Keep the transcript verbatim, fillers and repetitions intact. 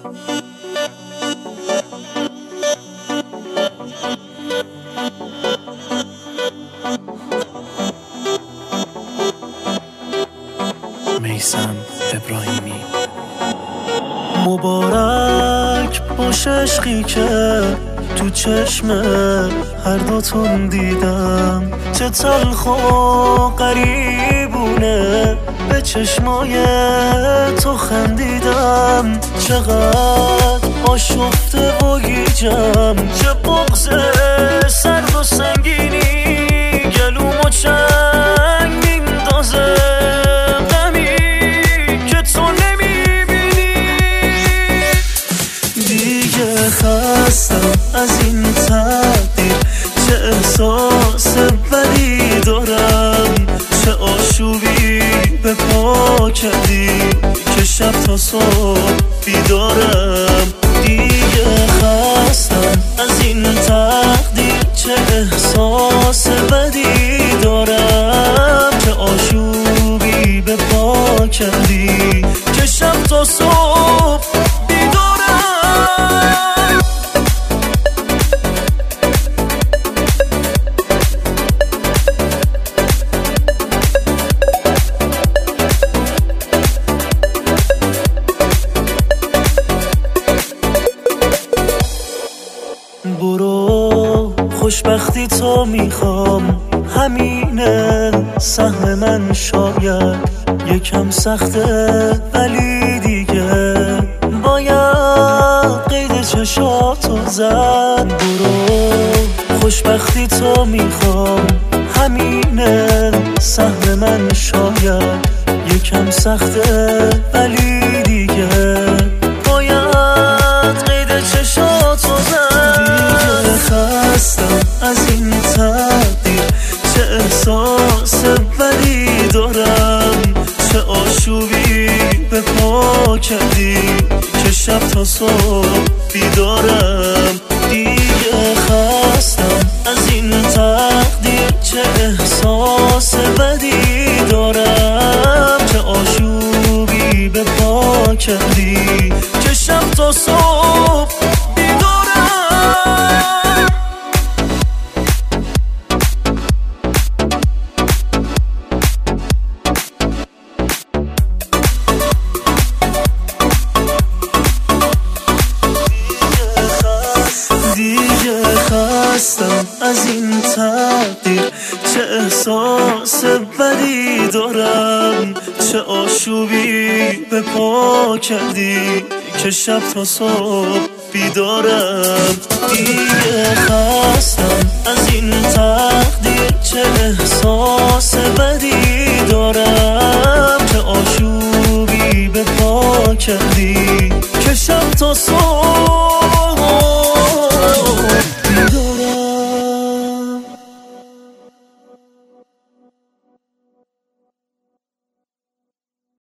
میثم ابراهیمی. مبارک باش عشقی که تو چشم هر دوتون دیدم، چه تلخ و غریبونه به چشمای تو خندیدم. چقدر آشفته و گیجم، چه بغض سرد و سنگینی گلومو چنگ میندازه. غمی که تو نمیبینی، دیگه خستم از این تقدیر. چه احساس بدی دارم، چه آشوبی به پا کردی که شب تا صبح بیدارم. دیگه خستم از این تقدیر، چه احساس بدی دارم، چه آشوبی به پا کردی که شب تا صبح بیدارم. برو خوشبختی تو میخوام، همینه سهم من. شاید یکم سخته ولی دیگه باید قید چشاتو زد. برو خوشبختی تو میخوام، همینه سهم من. شاید یکم سخته ولی دیگه باید قید چشاتو زد. خستم از این تقدیر، چه احساس بدی دارم، چه آشوبی به پا کردی که شب تا صبح بیدارم. دیگه خستم از این تقدیر، چه احساس بدی دارم، چه آشوبی به پا کردی که شب تا صبح خستم از این تقدیر، چه احساس بدی دارم، چه آشوبی به پا کردی که شب تا صبح بیدارم. دیگه خستم از این تقدیر، چه احساس بدی دارم، چه آشوبی به پا کردی که شب تا صبح